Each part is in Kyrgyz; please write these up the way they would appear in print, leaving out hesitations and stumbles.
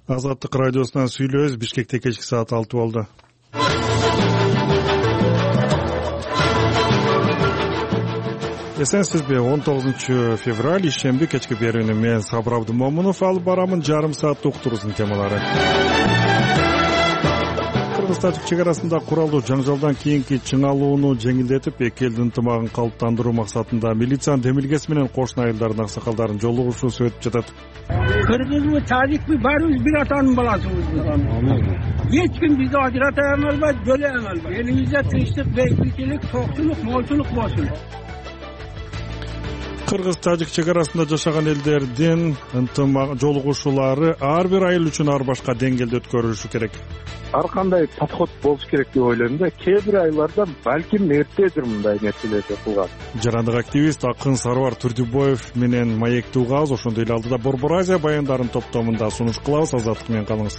Азаттык радиосунан сүйлөбүз. Бишкекте кечки саат 6 болду. Эсенсизби? 19 февраль ишемби кечки берүүнү мен Сабыр Абдымомунов алып барамын. Жарым саат уктуруусун темалары. Кыргыз-Тажик чек арасында куралдуу жаңжалдан кийинки чыңалууну жеңилдетип, эки элдин ынтымагын калыптандыруу максатында милициянын демилгеси менен кошуна айылдардын аксакалдарын жолугушуусу өтүп жатат. Кыргызбы, тажикпи, баарыбыз бир атанын баласыбыз. Эч ким бизди ажырата албайт, бөлө албайт. Элибизде тынчтык, бейбитчилик, токтулук, молчулук болсун. Кыргыз-Тажик чек арасында жашаган элдердин ынтымак жолугушуулары ар бир айыл үчүн ар башка деңгээлде өткөрүлүшү керек. Ар кандай подход болуш керек деп ойлойм да. Кээ бир айылдарда балким эртедир мындай нерселерди кылган. Жарандык активист акын Сарвар Турдубоев менен маекти угабыз. Ошондой эле алдыда Борбор Азия баяндарын топтомунда сунуш кылабыз. Азаттык менен калыңыз.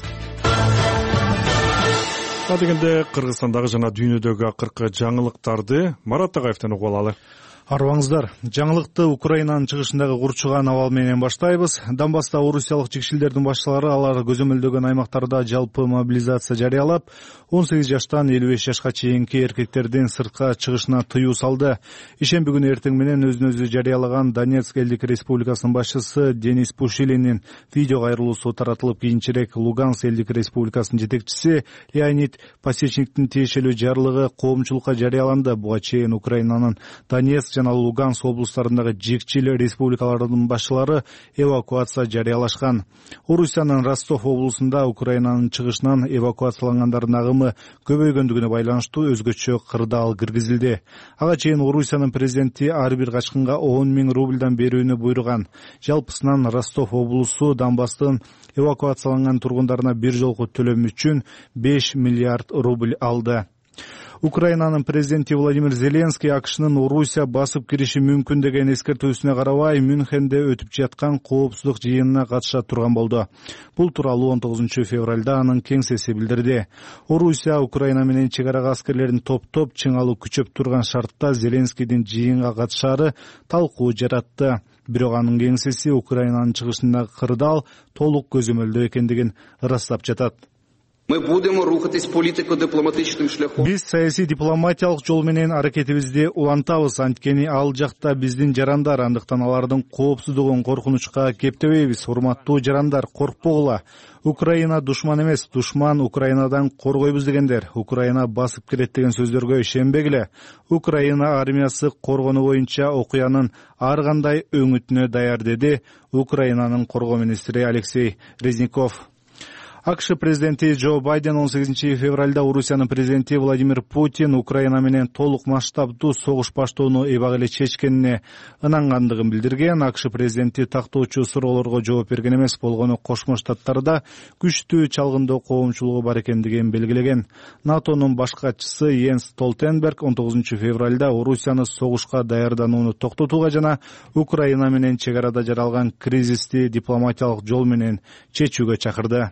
Адегенде Кыргызстандагы жана дүйнөдөгү акыркы жаңылыктарды Марат Тагаевден угуп алалы. Арбаңыздар, жаңылыкты Украинанын чыгышындагы курчуган абал менен баштайбыз. Донбасста орусиялык чекчилердин башчылары алар көзөмөлдөгөн аймактарда жалпы мобилизация жарыялап, 18 жаштан 55 жашка чейинки эркектердин сыртка чыгышына тыюу салды. Ишемби күнү эртең менен өзүн өзү жарыялаган Донецк элдик республикасынын башчысы Денис Пушилинин видео кайрылуусу таратылып, кийинчерээк Луганск элдик республикасынын жетекчиси Леонид Пасечниктин тиешелүү жарлыгы коомчулукка жарыяланды. Буга чейин Украинанын Донецк жана Луганск облустарындагы жекчил республикалардын башчылары эвакуация жарыялашкан. Орусиянын Ростов облусунда Украинанын чыгышынан эвакуациялангандардын агымы көбөйгөндүгүнө байланыштуу өзгөчө кырдаал киргизилди. Ага чейин Орусиянын президенти ар бир качкынга 10 000 рубльдан берүүнү буйруган. Жалпысынан Ростов облусу Донбасстын эвакуацияланган тургундарына бир жолку төлөм үчүн 5 миллиард рубль алды. Украинанын президенти Владимир Зеленский АКШнын Орусия басып кириши мүмкүн деген эскертүүсүнө карабай Мюнхенде өтүп жаткан коопсуздук жыйынына катыша турган болду. Бул тууралуу 19 февралда анын кеңсеси билдирди. Орусия Украина менен чек арага аскерлерин топтоп чыңалуу күчөп турган шартта Зеленскийдин жыйынга катышаары талкуу жаратты. Бирок анын кеңсеси Украинанын чыгышындагы кырдаал толук көзөмөлдө экендигин ырастап жатат. Мы будем рухатись политико-дипломатичным шляхом. Биз саясий дипломатиялык жол менен аракетибизди улантабыз. Анткени ал жакта биздин жарандар, андыктан алардын коопсуздугун коркунучка кептебейбиз. Урматтуу жарандар, коркпогула. Украина душман эмес, душман Украинадан коргойбуз дегендер. Украина басып кирет деген сөздөргө ишенбегиле. Украина армиясы коргонуу боюнча окуянын ар кандай өңүтүнө даяр, деди Украинанын коргоо министри Алексей Резников. АКШ президенти Джо Байден 18 февралда Орусиянын президенти Владимир Путин Украина менен толук масштабдуу согуш баштоону эбак эле чечкенине ынангандыгын билдирген. АКШ президенти тактоочу суроолорго жооп берген эмес, болгону Кошмо Штаттарда күчтүү чалгындоо коомчулугу бар экендигин белгилеген. НАТОнун баш катчысы Йенс Столтенберг 19 февралда Орусияны согушка даярданууну токтотууга жана Украина менен чек арада жаралган кризисти дипломатиялык жол менен чечүүгө чакырды.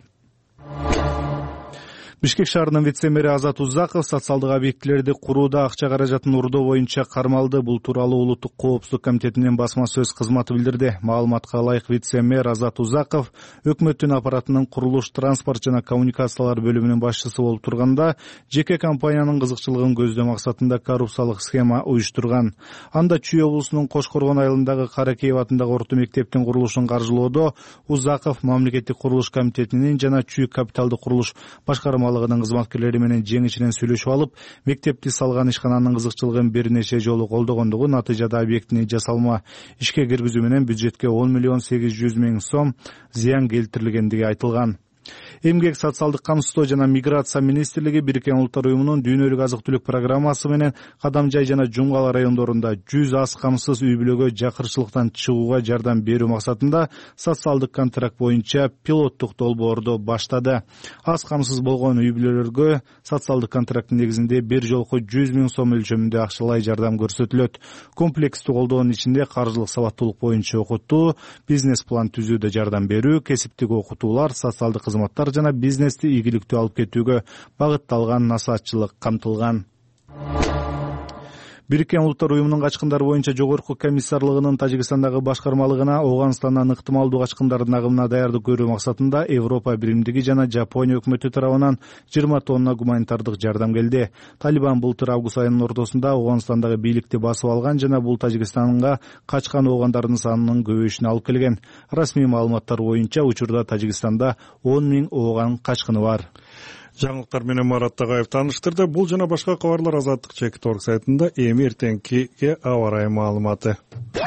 Бишкек шаарынын вице-мэри Азат Узаков социалдык объектилерди курууда акча каражатын урдоо боюнча кармалды. Бул тууралуу Улуттук коопсуздук комитетинин басма сөз кызматы билдирди. Маалыматка ылайык вице-мэр Азат Узаков өкмөттүн аппаратынын курулуш, транспорт жана коммуникациялар бөлүмүнүн башчысы болуп турганда жеке компаниянын кызыкчылыгын көздөө максатында коррупциялык схема уюштурган. Анда Чүй облусунун Кошкоргон айылындагы Каракеев атындагы орто мектептин курулушун каржылоодо Узаков мамлекеттик курулуш комитетинин жана Чүй капиталдык курулуш башкармалыгынын кызматкерлери менен жең-ичинен сүйлөшүп алып, мектепти салган ишкананын кызыкчылыгын бир нече жолу колдогондугу, натыйжада объектини жасалма ишке киргизүү менен бюджетке 10 800 000 сом зыян келтирилгендиги айтылган. Эмгек, социалдык камсыздоо жана миграция министрлиги Бириккен Улуттар уюмунун дүйнөлүк азык-түлүк программасы менен Кадамжай жана Жунгал райондорунда 100 аз камсыз үй бүлөгө жакырчылыктан чыгууга жардам берүү максатында социалдык контракт боюнча пилоттук долбоорду баштады. Аз камсыз болгон үй бүлөлөргө социалдык контракттын негизинде бир жолку 100 000 сом өлчөмүндө акчалай жардам көрсөтүлөт. Комплекстүү колдоонун ичинде каржылык сабаттуулук боюнча окутуу, бизнес план түзүүдө жардам берүү, кесиптик окутуулар, социалдык кызматтар жана бизнести ийгиликтүү алып кетүүгө багытталган насаатчылык камтылган. Бириккен Улуттар Уюмунун качкындар боюнча жогорку комиссарлыгынын Тажикстандагы башкармалыгына Ооганстандан ыктымалдуу качкындардын агымына даярдык көрүү максатында Европа Биримдиги жана Жапония өкмөтү тарабынан 20 тонна гуманитардык жардам келди. Талибан былтыр август айынын ортосунда Ооганстандагы бийликти басып алган жана бул Тажикстанга качкан оогандардын санынын көбөйүшүнө алып келген. Расмий маалыматтар боюнча учурда Тажикстанда 10 000 ооган качкыны бар. Жаңылыктар менен Марат Тагаев тааныштырды. Бул жана башка кабарлар Азаттык Чекит.org сайтында. Эми эртеңки аба ырайы маалыматы.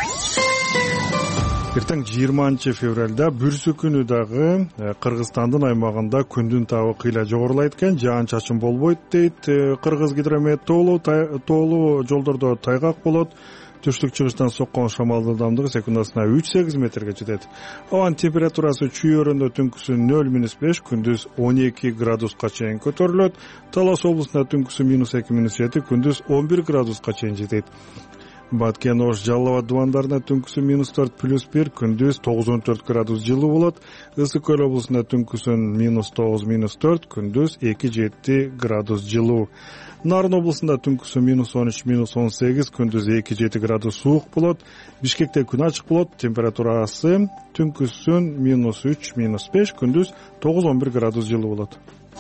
Эртең 20 февралда бүрсү күнү дагы Кыргызстандын аймагында күндүн табы кыйла жогорулайт экен, жаан-чачын болбойт дейт Кыргыз гидромет. Тоолуу жолдордо тайгак болот. Түштүк-чыгыштан соккон шамалдын ылдамдыгы секундасына 3-8 метрге жетет. Абанын температурасы чүй өрөндө түнкүсү 0-5, күндүз 12 градуска чейин көтөрүлөт. Талас облусунда түнкүсү -2-7, күндүз 11 градуска чейин жетет. Баткен, Ош, Жалал Абад дубандарында түнкүсү -4+1, күндүз 9-14 градус жылуу болот. Ысык Көл облусунда түнкүсү -9-4, күндүз 2-7 градус жылуу. Нарын облусунда түнкүсү -13-18, күндүз 2-7 градус суук болот. Бишкекте күн ачык болот. Температурасы түнкүсүн -3-5, күндүз 9-11 градус жылуу болот.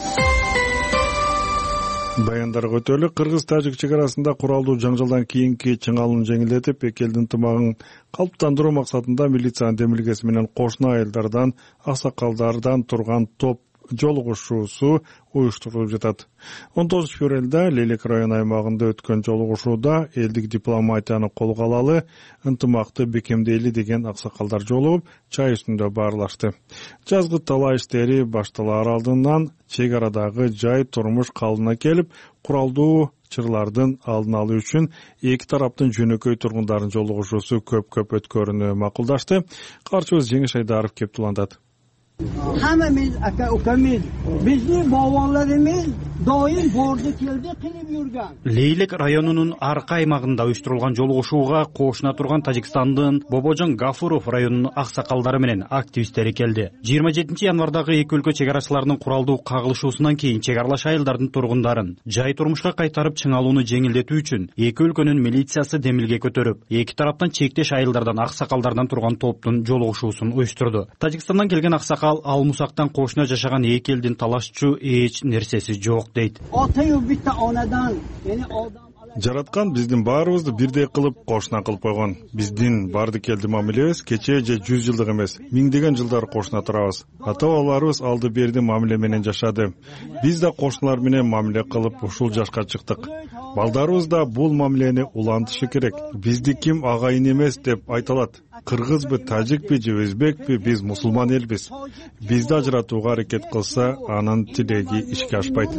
Баяндарга өтөлү. Кыргыз-Тажик чек арасында куралдуу жаңжалдан кийинки чыңалууну жеңилдетип, эки элдин ынтымагын калыптандыруу максатында милициянын демилгеси менен кошуна айылдардан, аксакалдардан турган топ жолугушуусу уюштурулуп жатат. 19 февралда Лейлек район аймагында өткөн жолугушууда элдик дипломатияны колго алалы, ынтымакты бекемдейли деген аксакалдар жолугуп, чай үстүндө баарлашты. Жазгы талаа иштери башталаар алдынан чек арадагы жай турмуш калыбына келип, куралдуу чырлардын алдын алуу үчүн эки тараптын жөнөкөй тургундардын жолугушуусу көп өткөрүүнү макулдашты. Карчыбыз Жеңиш Айдаров кеп туландат. Hammamiz aka-ukamiz, bizni bobolarimiz doim bordi keldi qilib yurgan. Leylek rayonunun аркы аймагында уюштурулган жолугушууга кошуна турган Тажикстандын Бобожон Гафуров районунун аксакалдары менен активисттери келди. 27 январдагы эки өлкө чек арачыларынын куралдуу кагылышуусунан кийин чек аралаш айылдардын тургундарын жай турмушка кайтарып чыңалууну жеңилдетүү үчүн эки өлкөнүн милициясы демилге көтөрүп, эки тараптан чектеш айылдардан, аксакалдардан турган топтун жолугушуусун уюштурду. Тажикстандан келген аксакал ал мусактан кошуна жашаган эки элдин талашчу эч нерсеси жок дейт. Жараткан биздин баарыбызды бирдей кылып, кошуна кылып койгон. Биздин барды келди мамилебиз кече же 100 жылдык эмес, миңдеген жылдар кошуна турабыз. Ата-бабаларыбыз алды берди мамиле менен жашады. Биз да кошуналар менен мамиле кылып ушул жашка чыктык. Балдарыбыз да бул мамилени улантышы керек. Бизди ким агайын эмес деп айталат. Кыргызбы, тажикпи же өзбекпи, биз мусулман элбиз. Бизди ажыратууга аракет кылса, анын тилеги ишке ашпайт.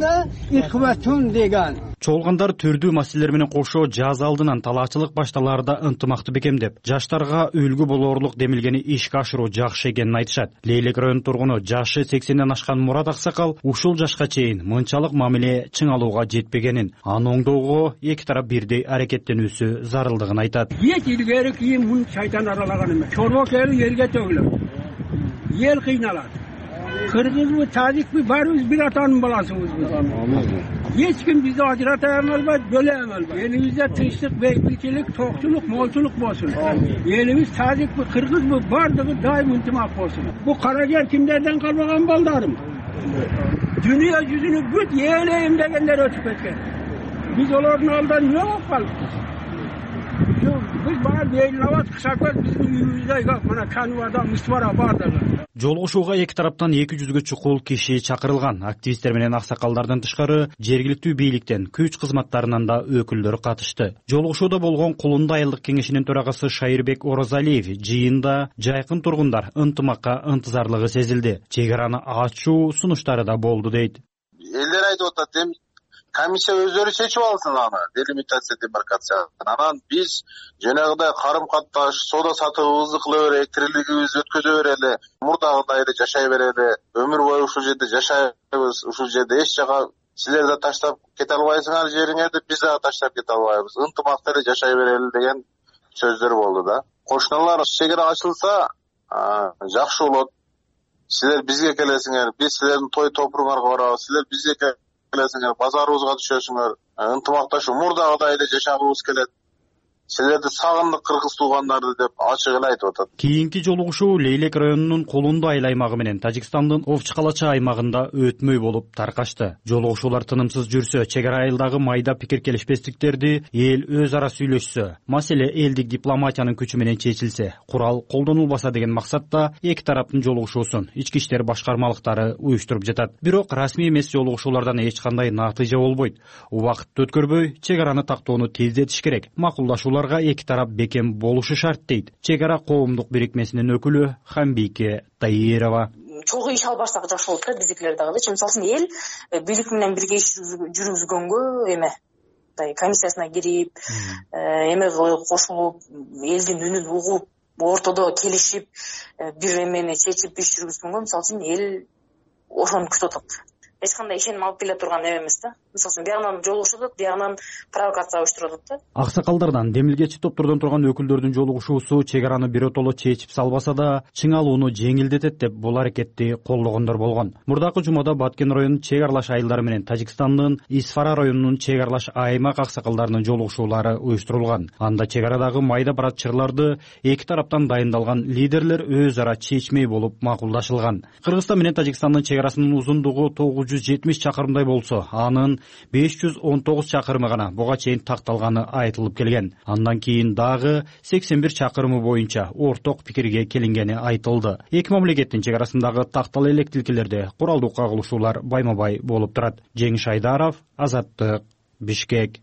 Чогулгандар түрдүү маселелер менен кошо жаз алдынан талаачылык башталаарда ынтымакты бекемдеп, жаштарга үлгү болоорлук демилгени ишке ашыруу жакшы экенин айтышат. Лейлек район тургуну жашы 80ден ашкан Мурат Аксакал ушул жашка чейин мынчалык мамиле чыңалууга жетпегенин, аны оңдоого эки тарап бирдей аракеттенүүсү зарылдыгын айтат. Эч илгери кийин мун шайтан аралаган эмес. Чорбо келип жерге төгүлөт. Ел кыйналат. Кыргызбы, тажикпи, баарыбыз бир атанын баласыбыз. Hiç kim bizi ajrata emelmez, böle emelmez. Elimizde tınçlık, bekçilik, tokçuluk, molçuluk olsun. Elimiz tazik mi, kırgız mı, bardığı daim intimak olsun. Bu Karager kimlerden kalmagan baldarım. Dünya yüzünü güt yeğleyim degenler ötüp etken. Biz onların aldan ne yapalım? Biz bana beylavat kısa göz bizim yüzümüzde yok. Bana kanvada mısvara bardığı. Жолугушууга эки тараптан 200гө чукул киши чакырылган. Активисттер менен аксакалдардан тышкары жергиликтүү бийликтен, күч кызматтарынан да өкүлдөр катышты. Жолугушууда болгон Кулунда айылдык кеңешинин төрагасы Шайырбек Орозалиев жыйында жайкын тургундар ынтымакка ынтызарлыгы сезилди. Чек араны ачуу сунуштары да болду дейт. Элдер айтып атат, комиссия өздөрү чечип алсын аны, делимитация, демаркация. Анан биз жанагыдай карым катташ, соода сатыбыбызды кыла берели, тирилигибизди өткөзө берели, мурдагыдай эле жашай берели, өмүр бою ушул жерде жашайбыз, ушул жерде эч жака силер да таштап кете албайсыңар жериңерди, биз да таштап кете албайбыз, ынтымакта эле жашай берели деген сөздөр болду да. Кошуналар чек ара ачылса жакшы болот. Силер бизге келесиңер, биз силердин той топуруңарга барабыз, силер бизге келесиңер, базарыбызга түшөсүңөр, ынтымакташуу мурдагыдай эле жашагыбыз келет. Силерди сагындык кыргыз туугандарды деп ачык эле айтып атат. Кийинки жолугушуу Лейлек районунун Колунду айыл аймагы менен Тажикстандын Овчкалача аймагында өтмөй болуп таркашты. Жолугушуулар тынымсыз жүрсө, чек ара айылдагы майда пикир келишпестиктерди эл өз ара сүйлөшсө, маселе элдик дипломатиянын күчү менен чечилсе, курал колдонулбаса деген максатта эки тараптын жолугушуусун ички иштер башкармалыктары уюштуруп жатат. Бирок расмий эмес жолугушуулардан эч кандай натыйжа болбойт. Убакытты өткөрбөй, чек араны тактоону тездетиш керек. Макулдашуулар эки тарап бекем болушу шарт дейт чек ара коомдук бирикмесинин өкүлү Хамбике Таирова. Чогуу иш алып барсак жакшы болот да биздикилер дагычы. Мисалы үчүн эл бийлик менен бирге иш жүргүзгөнгө эме комиссиясына кирип, эме кошулуп, элдин үнүн угуп, ортодо келишип, бир эмени чечип иш жүргүзгөнгө мисалы үчүн эл ошону күтүп атат. Эч кандай ишеним алып келе турган эме эмес да. Мисалы, биягынан жолугушуп атат, биягынан провокация уюштуруп атат да. Аксакалдардан, демилгечи топтордон турган өкүлдөрдүн жолугушуусу чек араны биротоло чечип салбаса да, чыңалууну жеңилдетет деп бул аракетти колдогондор болгон. Мурдакы жумада Баткен районунун чек аралаш айылдары менен Тажикстандын Исфара районунун чек аралаш аймак аксакалдарынын жолугушуулары уюштурулган. Анда чек арадагы майда барат чырларды эки тараптан дайындалган лидерлер өз ара чечмей болуп макулдашылган. Кыргызстан менен Тажикстандын чек арасынын узундугу 970 чакырымдай болсо, анын 519 чакырымы гана буга чейин такталганы айтылып келген. Андан кийин дагы 81 чакырымы боюнча орток пикирге келингени айтылды. Эки мамлекеттин чек арасындагы тактал элек тилкелерде куралдуу кагылышуулар байма-бай болуп турат. Жеңиш Айдаров, Азаттык, Бишкек.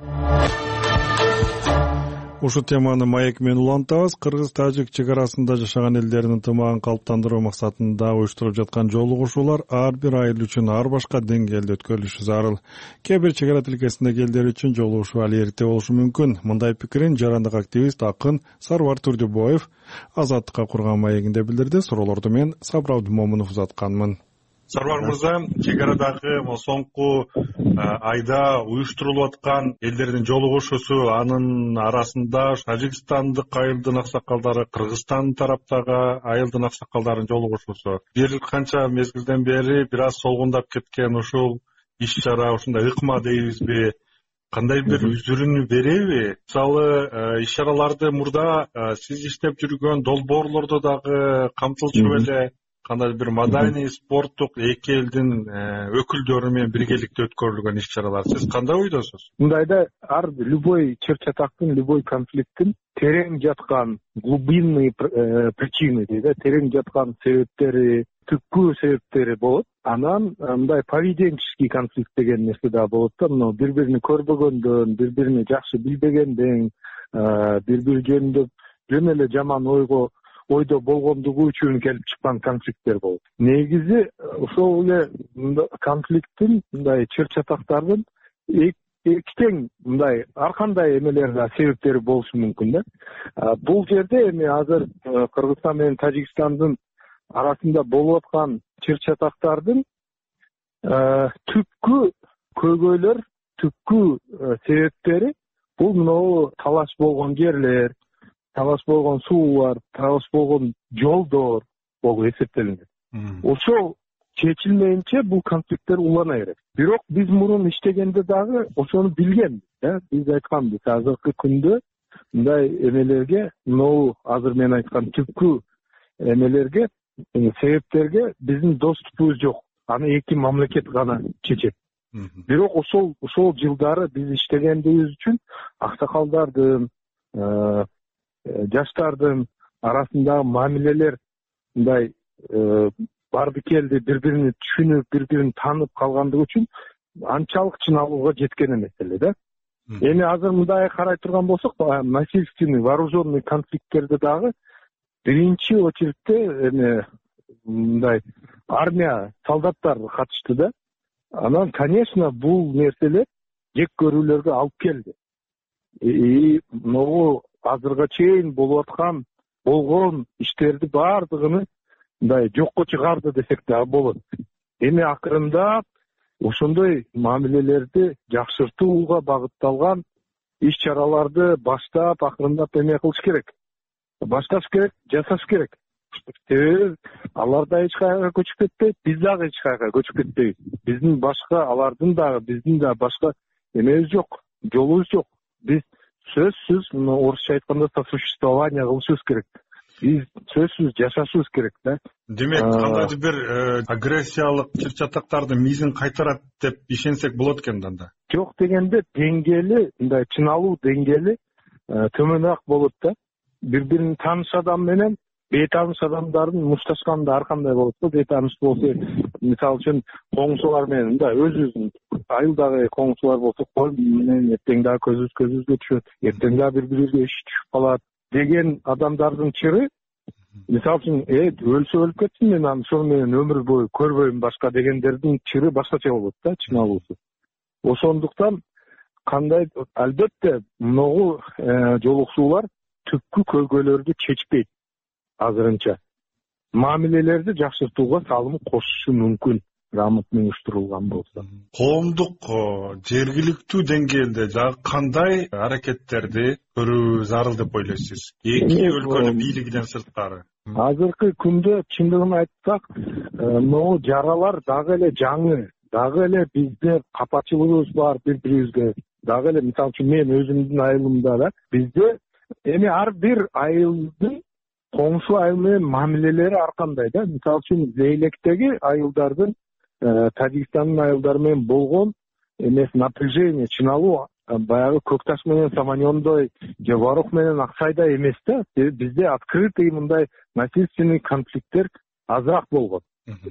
Ушу теманы маек менен улантабыз. Кыргыз-тажик чек арасында жашаган элдердин ынтымагын калыптандыруу максатында уюштуруп жаткан жолугушуулар ар бир айыл үчүн ар башка деңгээлде өткөрүлүшү зарыл. Кээ бир чек ара тилкесиндеги элдер үчүн жолугушуу али эрте болушу мүмкүн. Мындай пикирин жарандык активист акын Сарвар Турдубоев Азаттыкка курган маегинде билдирди. Суроолорду мен Сабыр Абдымомунов узатканмын. Сарвар мырза, чек арадагы соңку айда уюштурулуп аткан элдердин жолугушуусу, анын арасында Тажикстандык айылдын аксакалдары, Кыргызстан тараптагы айылдын аксакалдарынын жолугушуусу. Бир канча мезгилден бери бир аз солгундап кеткен ушул иш чара, ушундай ыкма дейбизби? Кандай бир үзүрүнү береби? Мисалы, иш чараларды мурда сиз иштеп жүргөн долбоорлордо дагы камтылчу эле? Кандай бир маданий, спорттук эки элдин өкүлдөрү менен биргеликте өткөрүлгөн иш чаралар. Сиз кандай ойдосуз? Мындайда любой чыр-чатактын, любой конфликттин терең жаткан глубинный причины дейт, терең жаткан себептери, түпкү себептери болот. Анан мындай поведенческий конфликт деген нерсе да болот да. Мына бири-бирин көрбөгөндөн, бири-бирине жакшы билбегенден, бири-бири жөнүндө жөн эле жаман ойдо болгондугу үчүн келип чыккан конфликттер болот. Негизи ошол эле конфликттин, мындай чыр-чатактардын эки тең мындай ар кандай эмелер да себептери болушу мүмкүн да. Бул жерде эми азыр Кыргызстан менен Тажикстандын арасында болуп аткан чыр-чатактардын түпкү көйгөйлөр, түпкү себептери бул мынау талаш болгон жерлер, талаш болгон суулар, талаш болгон жолдор болуп эсептелинет. Ошол чечилмейинче бул конфликттер улана берет. Бирок биз мурун иштегенде дагы ошону билгенбиз. Биз айтканбыз, азыркы күндө мындай эмелерге, мынау азыр мен айткан түпкү эмелерге, себептерге биздин доступубуз жок. Аны эки мамлекет гана чечет. Бирок ошол жылдары биз иштегендибиз үчүн аксакалдардын, жаштардын арасындагы мамилелер мындай барды келди, бири-бирин түшүнүп, бири-бирин таанып калгандыгы үчүн анчалык чыналууга жеткен эмес эле да. Эми азыр мындай карай турган болсок, насильственный, вооруженный конфликттерде дагы биринчи очередте эми мындай армия, солдаттар катышты да. Анан, конечно, бул нерселер жек көрүүлөргө алып келди. Могу азырга чейин болуп аткан, болгон иштерди бардыгын мындай жокко чыгарды десек да болот. Эми акырындап ошондой мамилелерди жакшыртууга багытталган иш чараларды баштап, акырындап эме кылыш керек. Башташ керек, жасаш керек. себеби алар да эч кайерге көчүп кетпейт, биз дагы эч кайерге көчүп кетпейбиз. Биздин башка алардын дагы биздин да башка эмебиз жок, жолубуз жок. Биз сөзсүз орусча айтканда сосуществование кылышыбыз керек. Биз сөзсүз жашашыбыз керек да. Демек кандайдыр бир агрессиялык чыр-чатактардын мизин кайтарат деп ишенсек болот экен анда. Жок дегенде деңгээли, мындай чыналуу деңгээли төмөнүрөөк болот да. Бири-бирин тааныш адам менен бейтааныш адамдардын мушташканда ар кандай болот да. Бейтааныш болсо, мисалы үчүн коңшулар менен да өзүбүздүн айылдагы коңшулар болсо кол менен эртең дагы көзүбүзгө түшөт, эртең дагы бири-бирибизге иш түшүп калат деген адамдардын чыры, мисалы үчүн өлсө өлүп кетсин, мен аны ошол менен өмүр бою көрбөйм башка дегендердин чыры башкача болот да, чыналуусу. Ошондуктан кандай албетте могу жолугушуулар түпкү көйгөйлөрдү чечпейт азырынча. Мамилелерди жакшыртууга салым кошушу мүмкүн, грамотно уюштурулган болсо. Коомдук, жергиликтүү деңгээлде жагы кандай аракеттерди көрүү зарыл деп ойлойсуз? Эки өлкөнүн бийлигинен сырткары. Азыркы күндө чындыгын айтсак, могу жаралар дагы эле жаңы, дагы эле бизде капачылыгыбыз бар бири-бирибизге. Дагы эле мисалы үчүн мен өзүмдүн айылымда да бизде эми ар бир айылдын коңшу айыл менен мамилелери ар кандай да. Мисалы үчүн Зейлектеги айылдардын Тажикстандын айылдары менен болгон эмес напряжение, чыналуу баягы Көкташ менен Саманёндой же Варох менен Аксайдай эмес да. Бизде открытый мындай насильственный конфликттер азыраак болгон.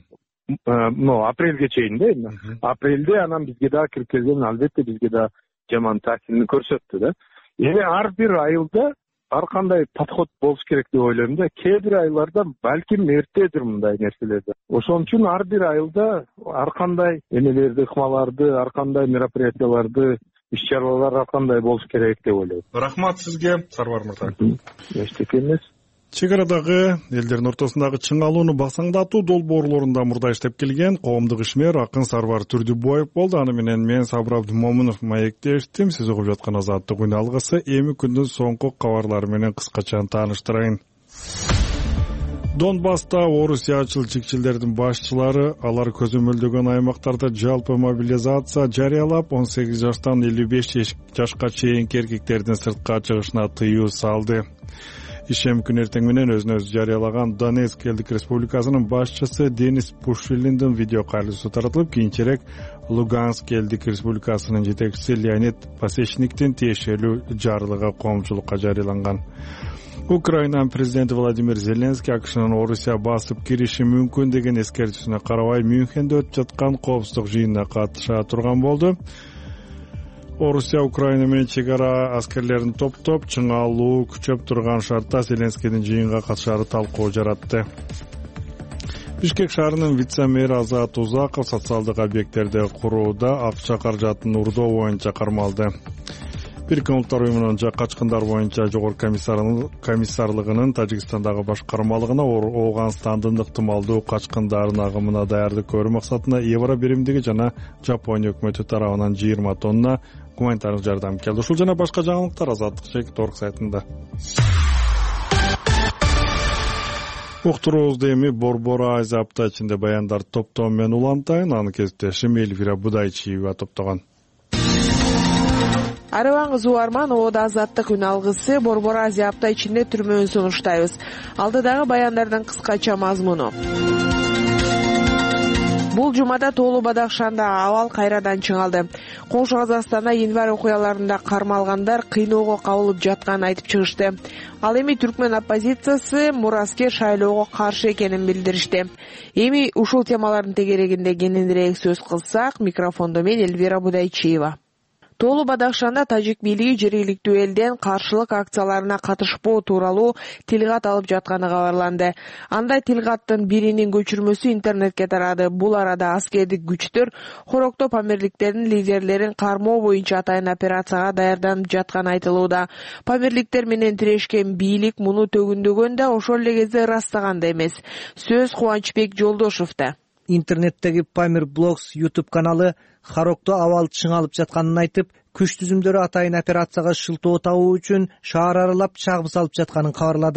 Апрелге чейин да. Апрелде анан бизге дагы кирип келген, албетте бизге да жаман таасирин көрсөттү да. Эми ар бир айылда ар кандай подход болуш керек деп ойлойм да. Кээ бир айылдарда балким эртедир мындай нерселерди. Ошон үчүн ар бир айылда ар кандай эмелерди, ыкмаларды, ар кандай мероприятияларды, иш-чаралар ар кандай болуш керек деп ойлойм. Рахмат сизге, Сарвар мырза. Эчтеке эмес. Чек арадагы элдердин ортосундагы чыңалууну басаңдатуу долбоорлорунда мурда иштеп келген коомдук ишмер акын Сарвар Түрдүбаев болду. Аны менен мен Сабыр Абдымомунов маектештим. Сиз угуп жаткан Азаттык үн алгысы эми күндүн соңку кабарлары менен кыскача тааныштырайын. Донбасста орусиячыл чекчилдердин башчылары алар көзөмөлдөгөн аймактарда жалпы мобилизация жарыялап, 18 жаштан 55 жашка чейинки эркектердин сыртка чыгышына тыюу салды. Ишем күн эртең менен өзүн өзү жарыялаган Донецк элдик республикасынын башчысы Денис Пушилиндин видео кайрылуусу таратылып, кийинчерээк Луганск элдик республикасынын жетекчиси Леонид Пасечниктин тиешелүү жарлыгы коомчулукка жарыяланган. Украинанын президенти Владимир Зеленский АКШнын Орусия басып кириши мүмкүн деген эскертүүсүнө карабай Мюнхенде өтүп жаткан коопсуздук жыйынына катыша турган болду. Орусия Украина менен чек ара аскерлерин топтоп, чыңалуу күчөп турган шартта Зеленскийдин жыйынга катышаары талкуу жаратты. Бишкек шаарынын вице-мэри Азат Узаков социалдык объекттерди курууда акча каражатын урдоо боюнча кармалды. Бириккен Улуттар уюмунун качкындар боюнча жогорку комиссарлыгынын Тажикстандагы башкармалыгына Ооганстандын ыктымалдуу качкындардын агымына даярдык көрүү максатында евро биримдиги жана Жапония өкмөтү тарабынан 20 тонна гуманитардык жардам келди. Ушул жана башка жаңылыктар Азаттык.org сайтында. Уктуруубузду эми Борбор Азия апта ичинде баяндар топтоо менен улантайын. Анын кесиптешим Эльвира Будайчиева топтогон. Арыбаңыз уарман, оода Азаттык үн алгысы Борбор Азия апта ичинде түрмөөн сунуштайбыз. Алдыдагы баяндардын кыскача мазмуну. Бул жумада Тоолу Бадахшанда абал кайрадан чыңалды. Коңшу Казакстанда январь окуяларында кармалгандар кыйноого кабылып жатканын айтып чыгышты. Ал эми түркмөн оппозициясы мураскер шайлоого каршы экенин билдиришти. Эми ушул темалардын тегерегинде кененирээк сөз кылсак, микрофондо мен Эльвира Будайчиева. Тоолу Бадахшанда тажик бийлиги жергиликтүү элден каршылык акцияларына катышпоо тууралуу тилгат алып жатканы кабарланды. Анда тилгаттын биринин көчүрмөсү интернетке тарады. Бул арада аскердик күчтөр Хорокто Памирликтердин лидерлерин кармоо боюнча атайын операцияга даярданып жатканы айтылууда. Памирликтер менен тирешкен бийлик муну төгүндөгөн да ошол эле кезде ырастаган да эмес. Сөз Кубанычбек Жолдошевда. Интернеттеги Памир Блогс YouTube каналы Хорокто абал чыңалып жатканын айтып, күч түзүмдөрү атайын операцияга шылтоо табуу үчүн шаар аралап чагып салып жатканын кабарлады.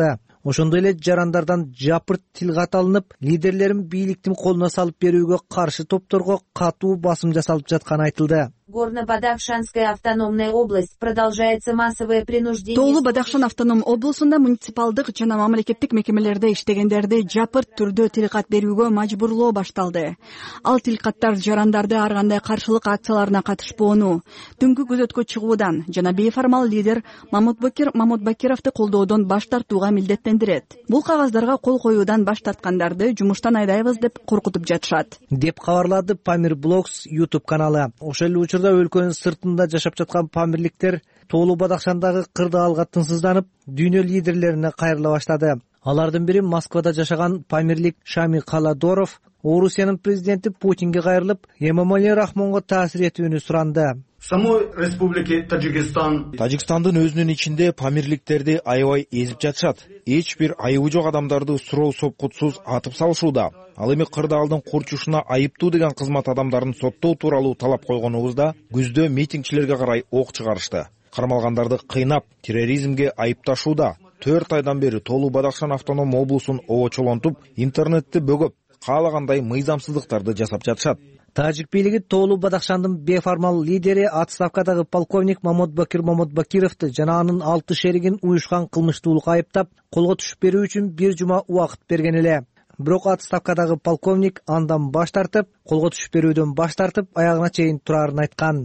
ошондой эле жарандардан жапырт тил кат алынып, лидерлерин бийликтин колуна салып берүүгө каршы топторго катуу басым жасалып жатканы айтылды. Горно-Бадахшанская автономная область продолжается массовое принуждение. Тоолу Бадахшан автоном облусунда муниципалдык жана мамлекеттик мекемелерде иштегендерди жапырт түрдө тилкат берүүгө мажбурлоо башталды. Ал тилкаттар жарандарды ар кандай каршылык акцияларына катышпоону, түнкү күзөткө чыгуудан жана бейформал лидер Мамутбакировду колдоодон баш тартууга милдеттендирет. Бул кагаздарга кол коюудан баш тарткандарды жумуштан айдайбыз деп коркутуп жатышат, деп кабарлады Pamir Blogs YouTube каналы. Ошол эле учурда өлкөнүн сыртында жашап жаткан памирликтер Тоолу Бадахшандагы кырдаалга тынчсызданып, дүйнө лидерлерине кайрыла баштады. Алардын бири Москвада жашаган памирлик Шами Каладоров Орусиянын президенти Путинге кайрылып, Эмомали Рахмонго таасир этүүнү суранды. Самой республики Тажикстандын өзүнүн ичинде памирликтерди аябай эзип жатышат. Эч бир айыбы жок адамдарды суроо сопкутсуз атып салышууда. Ал эми кырдаалдын курчушуна айыптуу деген кызмат адамдарын соттоо тууралуу талап койгонубузда күздө митингчилерге карай ок чыгарышты. Кармалгандарды кыйнап, терроризмге айыпташууда. 4 айдан бери Тоолу Бадахшан автоном облусун обочолонтуп, интернетти бөгөп, каалагандай мыйзамсыздыктарды жасап жатышат. Тажик бийлиги Тоолу Бадахшандын беформал лидери отставкадагы полковник Мамутбакировду жана анын 6 шеригин уюшкан кылмыштуулукка айыптап, колго түшүп берүү үчүн 1 жума убакыт берген эле. Бирок отставкадагы полковник андан баш тартып, колго түшүп берүүдөн баш тартып, аягына чейин турарын айткан.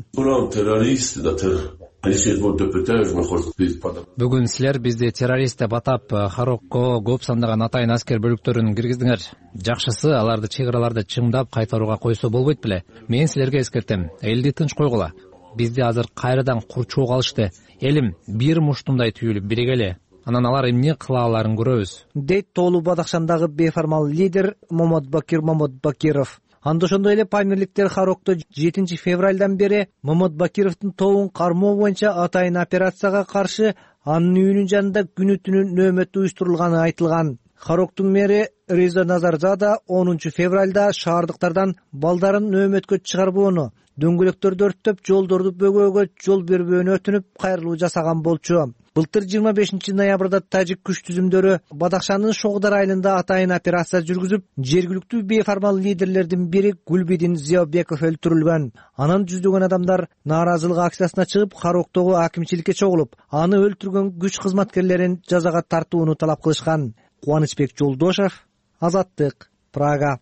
Бүгүн силер бизди террорист деп атап, Харокко көп сандаган атайын аскер бөлүктөрүн киргиздиңер. Жакшысы аларды чек араларды чыңдап кайтарууга койсо болбойт беле. Мен силерге эскертем, элди тынч койгула. Бизди азыр кайрадан курчоого алышты. Элим бир муштумдай түйүлүп биригеле. Анан алар эмне кыла аларын көрөбүз, дейт Тоолу Бадахшандагы беформал лидер Мамутбакиров. Андошондой эле памирликтер Харокто 7 февралдан бери Мамутбакировдун тобун кармоо боюнча атайын операцияга каршы анын үйүнүн жанында күнү-түнү нөөмөт уюштурулганы айтылган. Хароктун мэри Реза Назарзада 10 февралда шаардыктардан балдарын нөөмөткө чыгарбоону, дөңгөлөктөрдү өрттөп, жолдорду бөгөөгө жол бербөөнү өтүнүп, кайрылуу жасаган болчу. Былтыр 25 ноябрда тажик күч түзүмдөрү Бадахшандын Шогдар айылында атайын операция жүргүзүп, жергиликтүү беформал лидерлердин бири Гулбидин Зиябеков өлтүрүлгөн. Анан жүздөгөн адамдар нааразылык акциясына чыгып, Хароктогу акимчиликке чогулуп, аны өлтүргөн күч кызматкерлерин жазага тартууну талап кылышкан. Кубанычбек Жолдошев, Азаттык, Прага.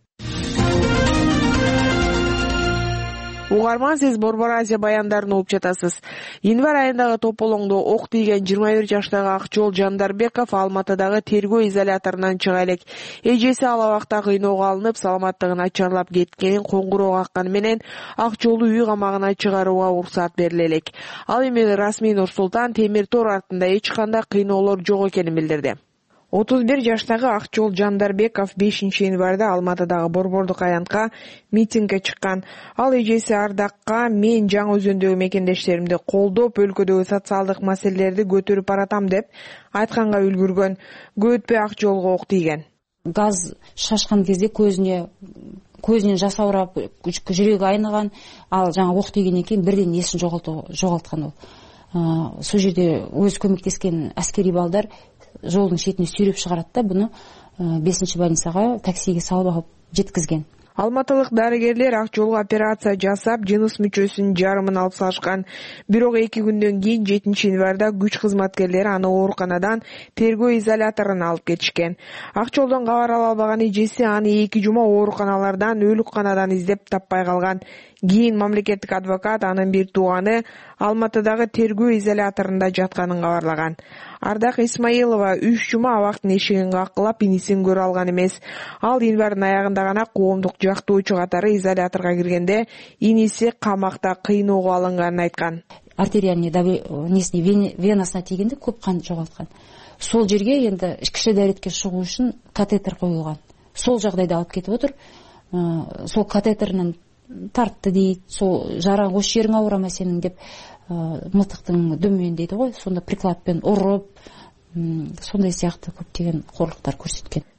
Угарман, сиз Борбор Азия баяндарын угуп жатасыз. Январь айындагы тополоңдо ок тийген 21 жаштагы Акчол Жандарбеков Алматыдагы тергөө изоляторунан чыга элек. Эжеси ал абакта кыйноого алынып, саламаттыгын ачарлап кеткенин коңгуроо какканы менен Акчолду үй камагына чыгарууга уруксат бериле элек. Ал эми расмий Нур-Султан темир тор артында эч кандай кыйноолор жок экенин билдирди. 31 жаштагы Акчол Жандарбеков 5 январда Алматыдагы Борбордук аянтка митингге чыккан. Ал эжеси Ардакка мен Жаңы Өзөндөгү мекендештеримди колдоп, өлкөдөгү социалдык маселелерди көтөрүп баратам деп айтканга үлгүргөн. Көп өтпөй Акчолго ок тийген. Газ шашкан кезде көзүнөн жас аурап, жүрөгү айныган, ал жаңа ок тийгенден кийин бирден эсин жогалткан ол. Сол жерде өз көмөктескен аскери балдар жолдун шетине сүйрөп чыгарат да, буну 5 больницага таксиге салып алып жеткизген. Алматылык дарыгерлер Акчолго операция жасап, жыныс мүчөсүнүн жарымын алып салышкан. Бирок 2 күндөн кийин 7 январда күч кызматкерлери аны ооруканадан тергөө изоляторуна алып кетишкен. Акчолдон кабар ала албаган эжеси аны 2 жума ооруканалардан, өлүкканадан издеп таппай калган. Кийин мамлекеттик адвокат анын бир тууганы Алматыдагы тергөө изоляторунда жатканын кабарлаган. Ардак Исмаилова 3 жума абактын эшигин каккылап, инисин көрө алган эмес. Ал январдын аягында гана коомдук жактоочу катары изоляторго киргенде иниси камакта кыйноого алынганын айткан. Артериальный венасына тийгенде көп кан жогалткан. Сол жерге энди кичи дээретке чыгуу үчүн катетер коюлган. Сол жагдайда алып кетип отур. Сол катетеринен тартты дейт, сол жараң ош жериң ауырама сенин деп мылтыктын дөмөн дейди го, сонда прикладпен уруп, сондай сыяктуу көптөгөн коорлуктар көрсөткөн.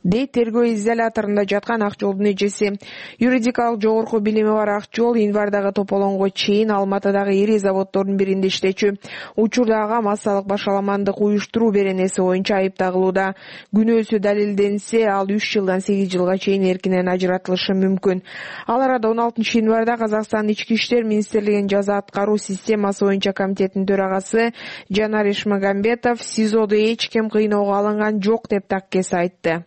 дейт тергөө изоляторунда жаткан Акжолдун эжеси. Юридикалык жогорку билими бар Акжол январдагы тополоңго чейин Алматыдагы ири заводдордун биринде иштечү. Учурда ага массалык башаламандык уюштуруу беренеси боюнча айып тагылууда. Күнөөсү далилденсе, ал 3 жылдан 8 жылга чейин эркинен ажыратылышы мүмкүн. Ал арада 16 январда Казакстан Ички иштер министрлигинин жаза аткаруу системасы боюнча комитетинин төрагасы Жанар Ишмагамбетов СИЗОдо эч ким кыйноого алынган жок деп таккес айтты.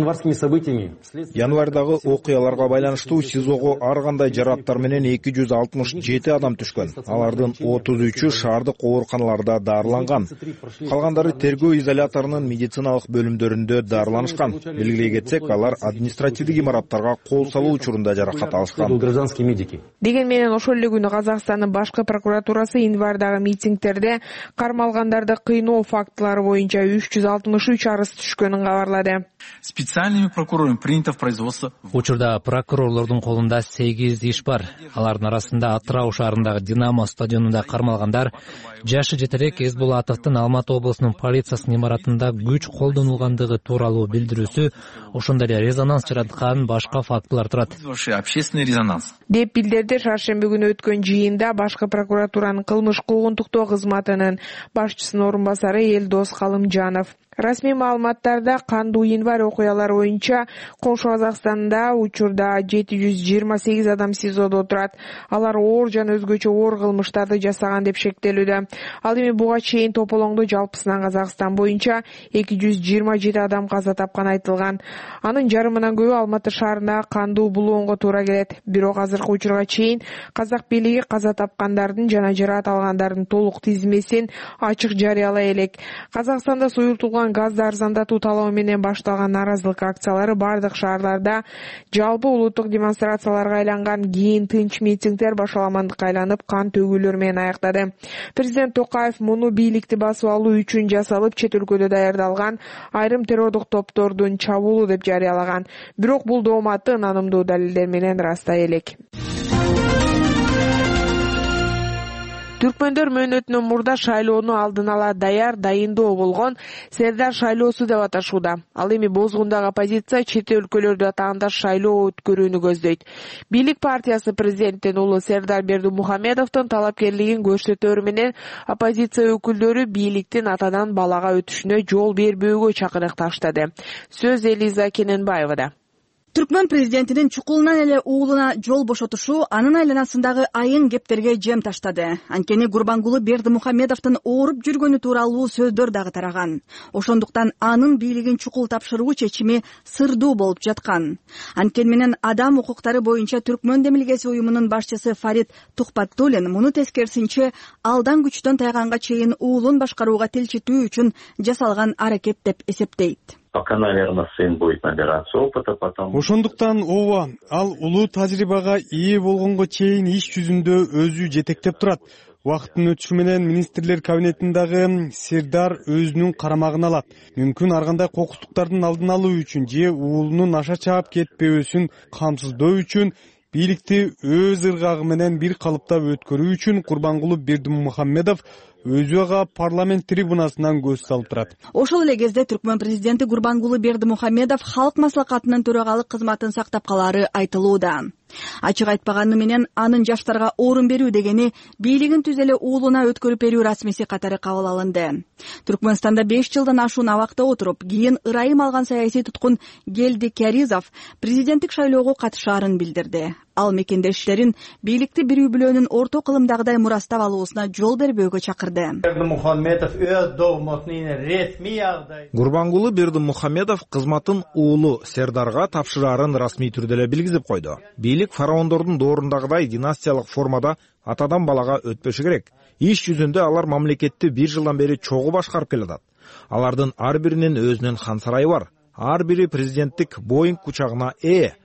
Январдагы окуяларга байланыштуу СИЗОго ар кандай жараттар менен 267 адам түшкөн. Алардын 33-ү шаардык ооруканаларда дарыланган. Калгандары тергөө изоляторунун медициналык бөлүмдөрүндө дарыланышкан. Белгилей кетсек, алар административдик имараттарга кол салуу учурунда жаракат алышкан. Деген менен ошол эле күнү Казакстандын башкы прокуратурасы январдагы митингдерде кармалгандарды кыйноо фактылары боюнча 363 арыз түшкөнүн кабарлады. Специальными прокурорами принято в производство. Учурда прокурорлордун колунда 8 иш бар. Алардын арасында Атырау шаарындагы Динамо стадионунда кармалгандар, жашы жетерек Эсбулатовдун Алматы облусунун полициясынын имаратында күч колдонулгандыгы тууралуу билдирүүсү, ошондой эле резонанс жараткан башка фактылар турат. Общественный резонанс. Деп билдирди шаршемби күнү өткөн жыйында башкы прокуратуранын кылмыш куугунтуктоо кызматынын башчысынын орун басары Элдос Калымжанов. Расмий маалыматтарда кандуу январь окуялары боюнча Коңшу Казакстанда учурда 728 адам СИЗОдо отурат. Алар оор жана өзгөчө оор кылмыштарды жасаган деп шектелүүдө. Ал эми буга чейин тополоңдо жалпысынан Казакстан боюнча 227 адам каза тапкан айтылган. Анын жарымынан көбү Алматы шаарындагы кандуу булуонго туура келет. Бирок азыркы учурга чейин казак бийлиги каза тапкандардын жана жараат алгандардын толук тизмесин ачык жарыялай элек. Казакстанда суюртулган газды арзандатуу талабы менен башталган нааразылык акциялары бардык шаарларда жалпы улуттук демонстрацияларга айланган, кийин тынч митингдер башаламандыкка айланып кан төгүүлөр менен аяктады. Президент Токаев муну бийликти басып алуу үчүн жасалып, чет өлкөдө даярдалган айрым террордук топтордун чабуулу деп жарыялаган. Бирок бул дооматы ынанымдуу далилдер менен ырастай элек. Түркмөндөр мөөнөтүнөн мурда шайлоону алдын ала дайындоо болгон Сердар шайлоосу деп аташууда. Ал эми бозгундагы оппозиция чет өлкөлөрдө таандаш шайлоо өткөрүүнү көздөйт. Бийлик партиясы президенттин уулу Сердар Бердимухамедовдун талапкерлигин көрсөтөөрү менен оппозиция өкүлдөрү бийликтин атадан балага өтүшүнө жол бербөөгө чакырык таштады. Сөз Элиза Кененбаевада. Түркмөн президентинин чукулунан эле уулуна жол бошотушу анын айланасындагы айын кептерге жем таштады. Анткени Гурбангулы Бердимухамедовдун ооруп жүргөнү тууралуу сөздөр дагы тараган. Ошондуктан анын бийлигин чукул тапшыруу чечими сырдуу болуп жаткан. Анткени менен адам укуктары боюнча Түркмөн демилгеси уюмунун башчысы Фарид Тухпаттулин муну тескерисинче алдан күчтөн тайганга чейин уулун башкарууга тилчитүү үчүн жасалган аракет деп эсептейт. Ошондуктан ооба, ал улуу тажрыйбага ээ болгонго чейин иш жүзүндө өзү жетектеп турат. Убакыттын өтүшү менен министрлер кабинетиндагы Сердар өзүнүн карамагына алат. Мүмкүн ар кандай кокустуктардын алдын алуу үчүн же уулунун наша чаап кетпөөсүн камсыздоо үчүн бийликти өз ыргагы менен бир калыпта өткөрүү үчүн Гурбангулы Бердимухамедов өзү ага парламент трибунасынан көз салып турат. Ошол эле кезде Түркмөн президенти Гурбангулы Бердимухамедов халык маслакатынын төрагалык кызматын сактап калаары айтылууда. Ачык айтпаганы менен анын жаштарга орун берүү дегени бийлигин түз эле уулуна өткөрүп берүү расмиси катары кабыл алынды. Түркмөнстанда 5 жылдан ашуун абакта отуруп, кийин ырайым алган саясий туткун Гелди Кяризов президенттик шайлоого катышаарын билдирди. Ал мекендештерин бийликти бирүү-бүлөөнүн орто кылымдагыдай мурастап алуусуна жол бербөөгө чакырды. Гурбангулы Бердимухамедов кызматын уулу Сердарга тапшыраарын расмий түрдө эле билгизип койду. Бийлик фараондордун доорундагыдай династиялык формада атадан балага өтпөшү керек. Иш жүзүндө алар мамлекетти 1 жылдан бери чогуу башкарып келатат. Алардын ар биринин өзүнүн хан сарайы бар. Ар бири президенттик Боинг учагына ээ.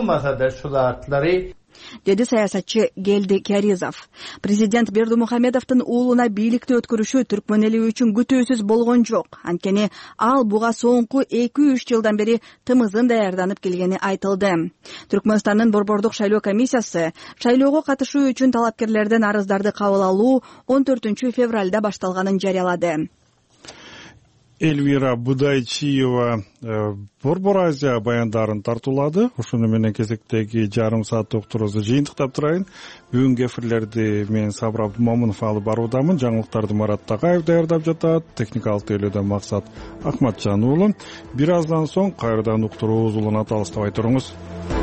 Деди саясатчы Гелди Кяризов. Президент Бердимухамедовдун уулуна бийликти өткөрүшү Түркмөн эли үчүн күтүүсүз болгон жок. Анткени ал буга соңку 2-3 жылдан бери тымызын даярданып келгени айтылды. Түркмөнстандын Борбордук шайлоо комиссиясы шайлоого катышуу үчүн талапкерлерден арыздарды кабыл алуу 14 февралда башталганын жарыялады. Эльвира Будайчиева Борбор Азия баяндарын тартуулады. Ошону менен кезектеги жарым сааттык турубузду жыйынтыктап турайын. Бүгүнкү эфирлерди мен Сабыр Абдумомунов алып баруудамын. Жаңылыктарды Марат Такаев даярдап жатат. Техникалык тейлөөдө Максат Акматжан уулу. Бир аздан соң кайрадан уктуруубуз уланат, алыстабай туруңуз.